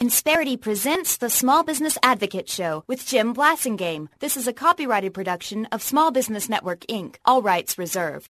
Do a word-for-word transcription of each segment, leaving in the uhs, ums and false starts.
Insperity presents the Small Business Advocate Show with Jim Blasingame. This is a copyrighted production of Small Business Network, Incorporated. All rights reserved.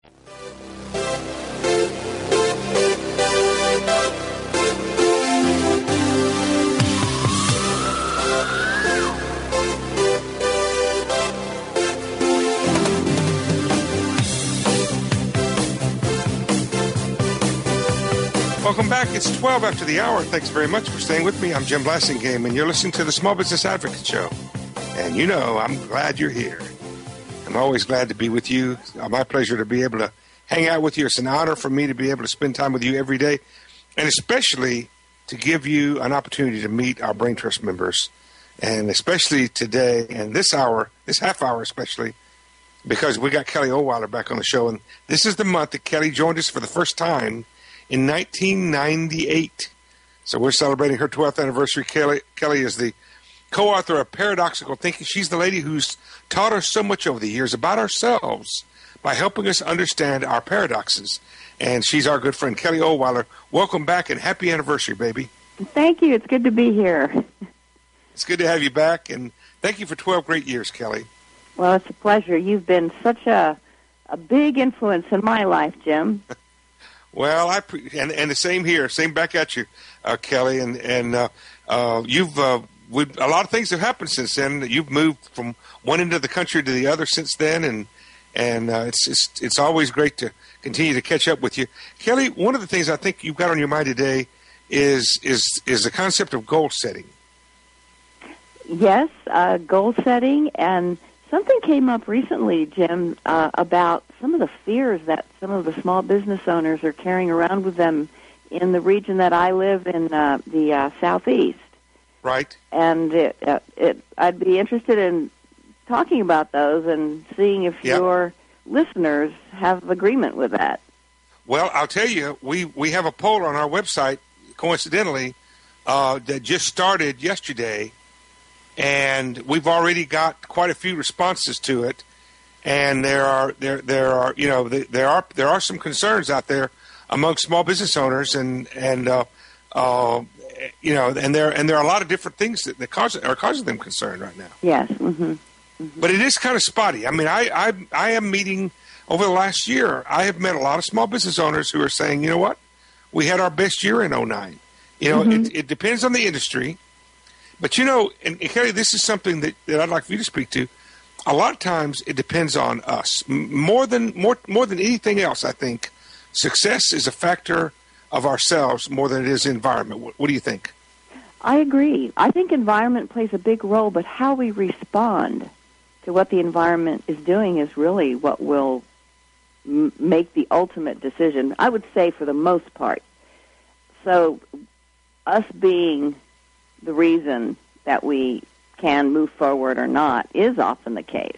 Welcome back. It's twelve after the hour. Thanks very much for staying with me. I'm Jim Blasingame, and you're listening to the Small Business Advocate Show. And you know, I'm glad you're here. I'm always glad to be with you. It's my pleasure to be able to hang out with you. It's an honor for me to be able to spend time with you every day, and especially to give you an opportunity to meet our Brain Trust members, and especially today and this hour, this half hour especially, because we got Kelly Ohlweiler back on the show, and this is the month that Kelly joined us for the first time in nineteen ninety-eight. So we're celebrating her twelfth anniversary. Kelly, Kelly is the co-author of Paradoxical Thinking. She's the lady who's taught us so much over the years about ourselves by helping us understand our paradoxes. And she's our good friend, Kelly Ohlweiler. Welcome back and happy anniversary, baby. Thank you. It's good to be here. It's good to have you back, and thank you for twelve great years, Kelly. Well, it's a pleasure. You've been such a, a big influence in my life, Jim. Well, I pre- and and the same here, same back at you, uh, Kelly, and and uh, uh, you've uh, we a lot of things have happened since then. You've moved from one end of the country to the other since then, and and uh, it's it's it's always great to continue to catch up with you, Kelly. One of the things I think you've got on your mind today is is is the concept of goal setting. Yes, uh, goal setting, and something came up recently, Jim, uh, about some of the fears that some of the small business owners are carrying around with them in the region that I live in, uh, the uh, Southeast. Right. And it, uh, it, I'd be interested in talking about those and seeing if yep. your listeners have agreement with that. Well, I'll tell you, we, we have a poll on our website, coincidentally, uh, that just started yesterday, and we've already got quite a few responses to it. And there are there there are you know there are there are some concerns out there among small business owners, and and uh, uh, you know and there and there are a lot of different things that, that cause are causing them concern right now. Yes, mm-hmm. Mm-hmm. But it is kind of spotty. I mean, I, I I am meeting over the last year. I have met a lot of small business owners who are saying, you know what, we had our best year in oh nine. You know, mm-hmm. it, it depends on the industry, but you know, and, and Kelly, this is something that, that I'd like for you to speak to. A lot of times it depends on us. More than more more than anything else, I think success is a factor of ourselves more than it is environment. What, what do you think? I agree. I think environment plays a big role, but how we respond to what the environment is doing is really what will m- make the ultimate decision, I would say, for the most part. So us being the reason that we can move forward or not is often the case.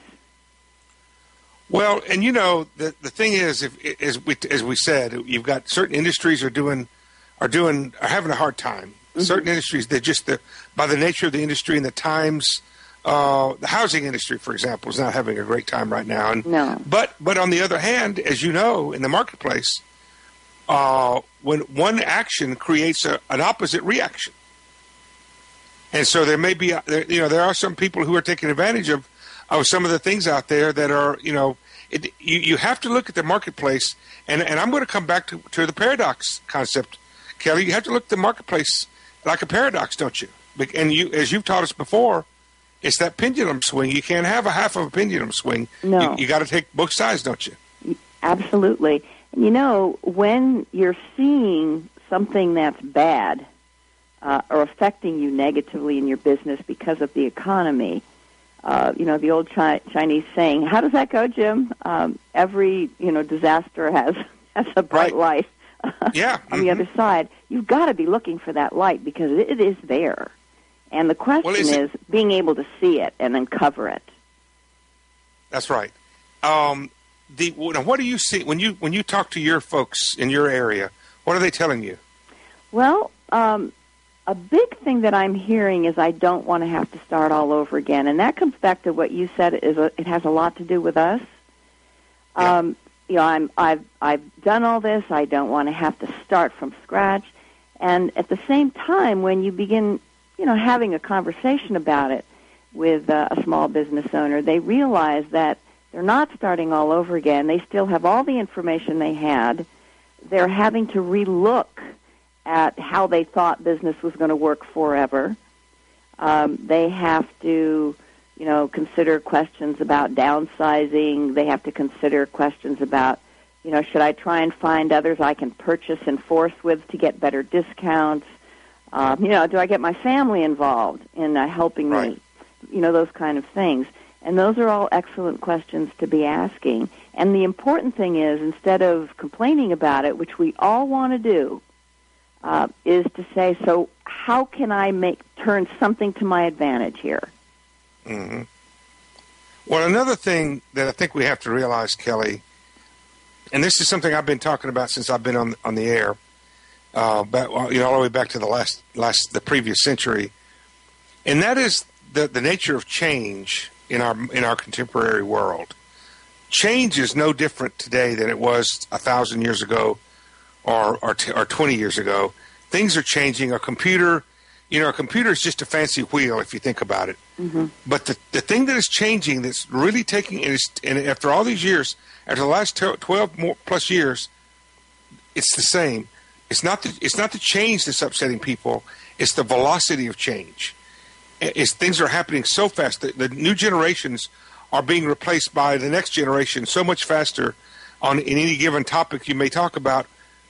Well, and you know the the thing is, if as we as we said, you've got certain industries are doing are doing are having a hard time. Mm-hmm. Certain industries, they're just the by the nature of the industry and the times. Uh, the housing industry, for example, is not having a great time right now. And, no. But but on the other hand, as you know, in the marketplace, uh, when one action creates a, an opposite reaction. And so there may be, you know, there are some people who are taking advantage of, of some of the things out there that are, you know, it, you, you have to look at the marketplace. And, and I'm going to come back to, to the paradox concept, Kelly. You have to look at the marketplace like a paradox, don't you? And you, as you've taught us before, it's that pendulum swing. You can't have a half of a pendulum swing. No. You, you got to take both sides, don't you? Absolutely. And you know, when you're seeing something that's bad, Uh, or affecting you negatively in your business because of the economy. Uh, you know, the old Chi- Chinese saying, how does that go, Jim? Um, every, you know, disaster has, has a bright right. light yeah. on mm-hmm. the other side. You've got to be looking for that light because it, it is there. And the question well, is, is it, being able to see it and uncover it. That's right. Um, the what do you see when you when you talk to your folks in your area? What are they telling you? Well, um, a big thing that I'm hearing is I don't want to have to start all over again, and that comes back to what you said. Is a, it has a lot to do with us. Yeah. Um, you know, I'm, I've I've done all this. I don't want to have to start from scratch. And at the same time, when you begin, you know, having a conversation about it with uh, a small business owner, they realize that they're not starting all over again. They still have all the information they had. They're having to relook at how they thought business was going to work forever. Um, they have to, you know, consider questions about downsizing. They have to consider questions about, you know, should I try and find others I can purchase and force with to get better discounts? Um, you know, do I get my family involved in uh, helping right. me? You know, those kind of things. And those are all excellent questions to be asking. And the important thing is, instead of complaining about it, which we all want to do, uh, is to say, so how can I make turn something to my advantage here? Mm-hmm. Well, another thing that I think we have to realize, Kelly, and this is something I've been talking about since I've been on on the air, uh, back, you know, all the way back to the last last the previous century, and that is the the nature of change in our in our contemporary world. Change is no different today than it was a thousand years ago, or or, t- or twenty years ago. Things are changing. A computer, you know, a computer is just a fancy wheel if you think about it. Mm-hmm. But the the thing that is changing, that's really taking, and, and after all these years, after the last twelve more plus years, it's the same. It's not the it's not the change that's upsetting people. It's the velocity of change. It's, things are happening so fast that the new generations are being replaced by the next generation so much faster on in any given topic you may talk about.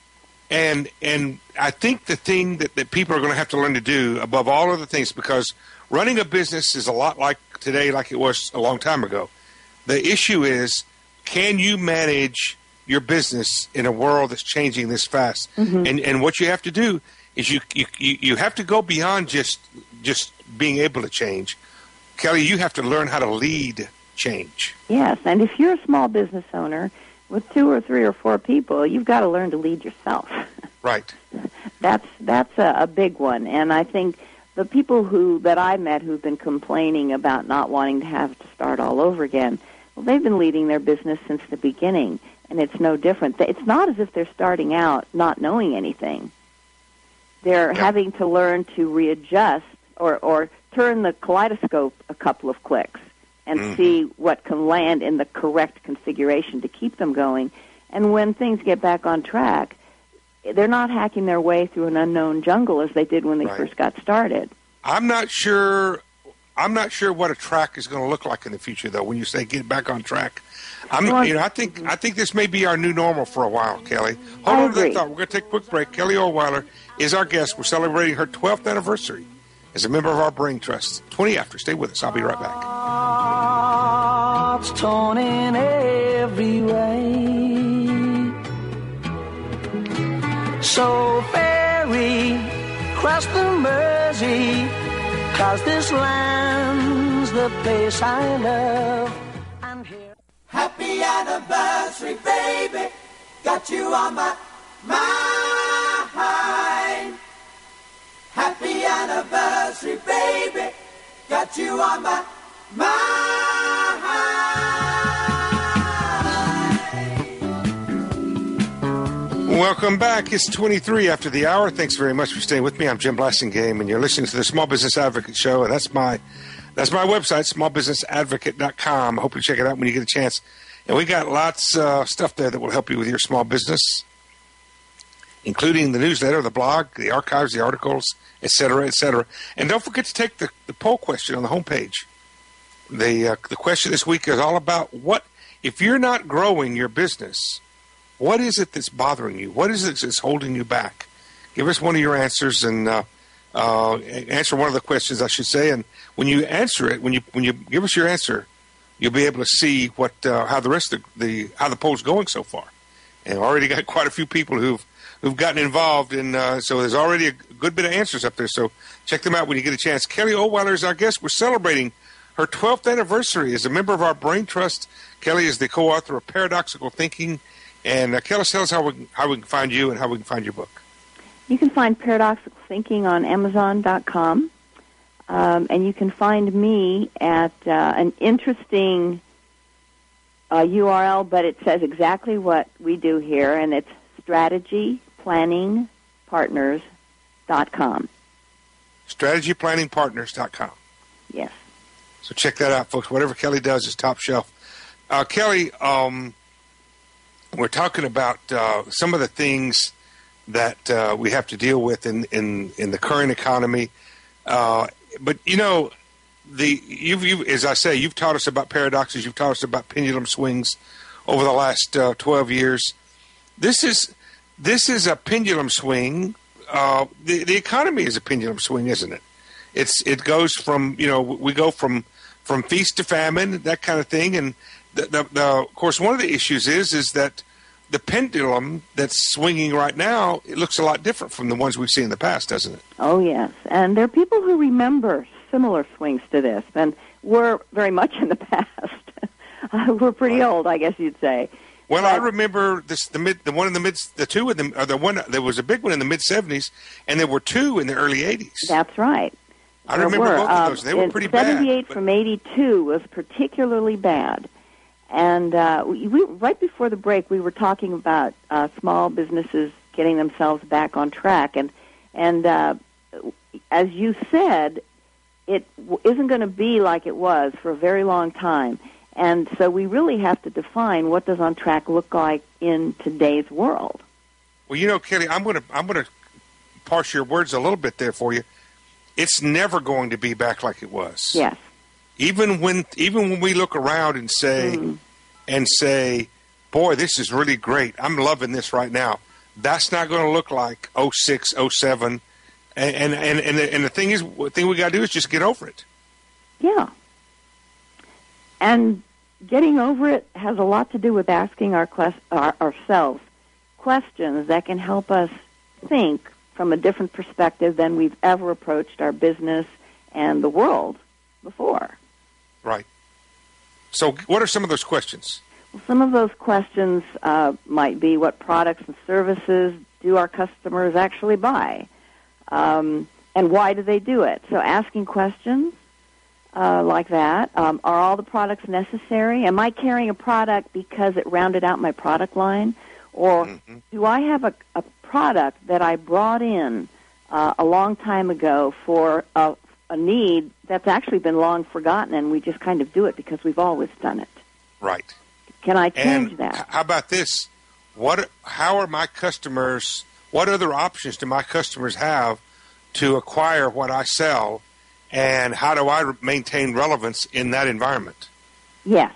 And and I think the thing that, that people are going to have to learn to do above all other things, because running a business is a lot like today, like it was a long time ago. The issue is, can you manage your business in a world that's changing this fast? Mm-hmm. And and what you have to do is you you you have to go beyond just just being able to change. Kelly, you have to learn how to lead change. Yes, and if you're a small business owner with two or three or four people, you've got to learn to lead yourself. Right. That's that's a, a big one, and I think the people who that I met who've been complaining about not wanting to have to start all over again, well, they've been leading their business since the beginning, and it's no different. It's not as if they're starting out not knowing anything. They're yeah. having to learn to readjust or, or turn the kaleidoscope a couple of clicks and mm-hmm. see what can land in the correct configuration to keep them going. And when things get back on track, they're not hacking their way through an unknown jungle as they did when they right. first got started. I'm not sure. I'm not sure what a track is going to look like in the future, though. When you say get back on track, I'm, well, you know, I think mm-hmm. I think this may be our new normal for a while, Kelly. Hold I on agree. to that thought. We're going to take a quick break. Kelly Ohlweiler is our guest. We're celebrating her twelfth anniversary as a member of our Brain Trust. twenty after. Stay with us. I'll be right back. Hearts torn in every way, so ferry cross the Mersey, 'cause this land's the place I love. And here, happy anniversary, baby, got you on my mind. Happy anniversary, baby, got you on my mind. Welcome back. It's twenty-three after the hour. Thanks very much for staying with me. I'm Jim Blassingame, and you're listening to the Small Business Advocate Show, and that's my that's my website, small business advocate dot com. I hope you check it out when you get a chance. And we got lots of uh, stuff there that will help you with your small business, including the newsletter, the blog, the archives, the articles, et cetera, et cetera. And don't forget to take the, the poll question on the homepage. The uh, the question this week is all about what, if you're not growing your business, what is it that's bothering you? What is it that's holding you back? Give us one of your answers and uh, uh, answer one of the questions, I should say. And when you answer it, when you when you give us your answer, you'll be able to see what uh, how the rest of the how the poll's going so far. And I've already got quite a few people who've who've gotten involved, and uh, so there's already a good bit of answers up there. So check them out when you get a chance. Kelly Ohlweiler is our guest. We're celebrating her twelfth anniversary as a member of our Brain Trust. Kelly is the co-author of Paradoxical Thinking. And uh, Kelly, tell us how we, how we can find you and how we can find your book. You can find Paradoxical Thinking on amazon dot com. Um, and you can find me at uh, an interesting uh, U R L, but it says exactly what we do here, and it's strategy planning partners dot com. strategy planning partners dot com. Yes. So check that out, folks. Whatever Kelly does is top shelf. Uh, Kelly, um, we're talking about uh, some of the things that uh, we have to deal with in, in, in the current economy. Uh, but, you know, the you've, you've, as I say, you've taught us about paradoxes. You've taught us about pendulum swings over the last uh, twelve years. This is this is a pendulum swing. Uh, the, the economy is a pendulum swing, isn't it? It's it goes from, you know, we go from from feast to famine, that kind of thing. And the, the, the, of course, one of the issues is is that the pendulum that's swinging right now, it looks a lot different from the ones we've seen in the past, doesn't it? Oh, yes. And there are people who remember similar swings to this, and we're very much in the past. uh, we're pretty right. old, I guess you'd say. Well, but, I remember this the mid the one in the mid the two in the or the one there was a big one in the mid seventies, and there were two in the early eighties. That's right. I there remember were. both of those. They um, were pretty seventy-eight bad. From eighty-two was particularly bad. And uh, we, we, right before the break, we were talking about uh, small businesses getting themselves back on track. And, and uh, as you said, it w- isn't going to be like it was for a very long time. And so we really have to define what does on track look like in today's world. Well, you know, Kelly, I'm going to I'm going to parse your words a little bit there for you. It's never going to be back like it was. Yes. Even when even when we look around and say mm. and say, boy, this is really great. I'm loving this right now. That's not going to look like oh six, oh seven. And and and, and, the, and the thing is, the thing we got to do is just get over it. Yeah. And getting over it has a lot to do with asking our, quest- our ourselves questions that can help us think from a different perspective than we've ever approached our business and the world before. Right. So what are some of those questions? Well, some of those questions uh, might be, what products and services do our customers actually buy? Um, and why do they do it? So asking questions uh, like that. Um, are all the products necessary? Am I carrying a product because it rounded out my product line? Or mm-hmm. do I have a, a product that I brought in uh, a long time ago for a, a need that's actually been long forgotten, and we just kind of do it because we've always done it? Right. Can I change and that? How about this? What? How are my customers, what other options do my customers have to acquire what I sell, and how do I maintain relevance in that environment? Yes.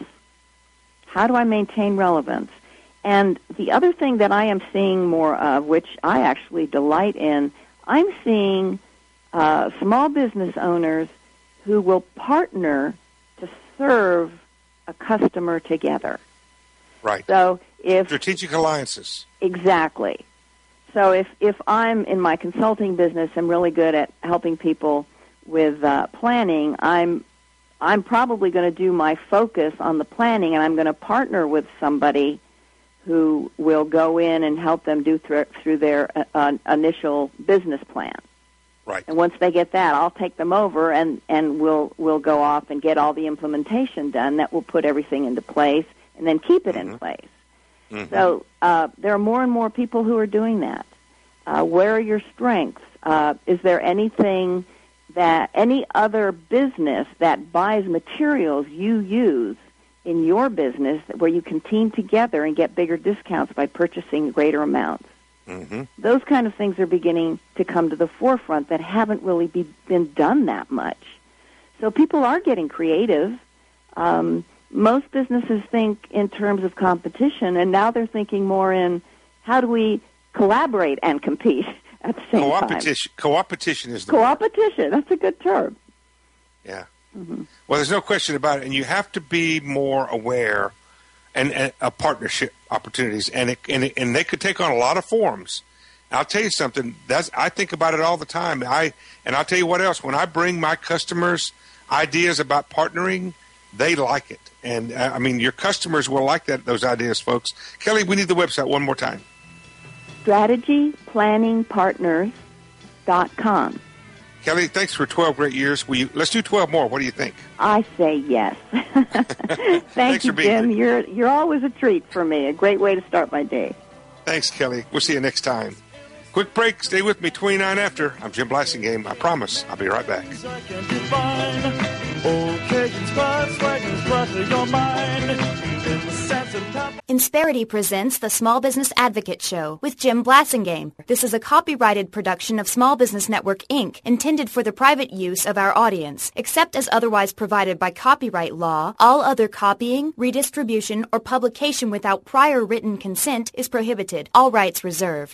How do I maintain relevance? And the other thing that I am seeing more of, which I actually delight in, I'm seeing uh, small business owners who will partner to serve a customer together. Right. So if strategic alliances. Exactly. So if, if I'm in my consulting business, I'm really good at helping people with uh, planning, I'm I'm probably going to do my focus on the planning, and I'm going to partner with somebody who will go in and help them do th- through their uh, initial business plan. Right. And once they get that, I'll take them over, and, and we'll we'll go off and get all the implementation done. That will put everything into place, and then keep it mm-hmm. in place. Mm-hmm. So uh, there are more and more people who are doing that. Uh, where are your strengths? Uh, is there anything that any other business that buys materials you use in your business where you can team together and get bigger discounts by purchasing greater amounts? Mm-hmm. Those kind of things are beginning to come to the forefront that haven't really be, been done that much. So people are getting creative. Um, most businesses think in terms of competition, and now they're thinking more in how do we collaborate and compete at the same Co-opetition, time. Co-opetition is the Co-opetition. That's a good term. Yeah. Mm-hmm. Well, there's no question about it, and you have to be more aware and, and of partnership opportunities, and it, and it, and they could take on a lot of forms. I'll tell you something. That's I think about it all the time. I and I'll tell you what else. When I bring my customers ideas about partnering, they like it, and uh, I mean your customers will like that those ideas, folks. Kelly, we need the website one more time. strategy planning partners dot com. Kelly, thanks for twelve great years. Will you, let's do twelve more. What do you think? I say yes. Thank you, Jim. Here. You're you're always a treat for me. A great way to start my day. Thanks, Kelly. We'll see you next time. Quick break. Stay with me. twenty-nine after. I'm Jim Blasingame. I promise I'll be right back. Insperity presents the Small Business Advocate Show with Jim Blasingame. This is a copyrighted production of Small Business Network, Incorporated, intended for the private use of our audience. Except as otherwise provided by copyright law, all other copying, redistribution, or publication without prior written consent is prohibited. All rights reserved.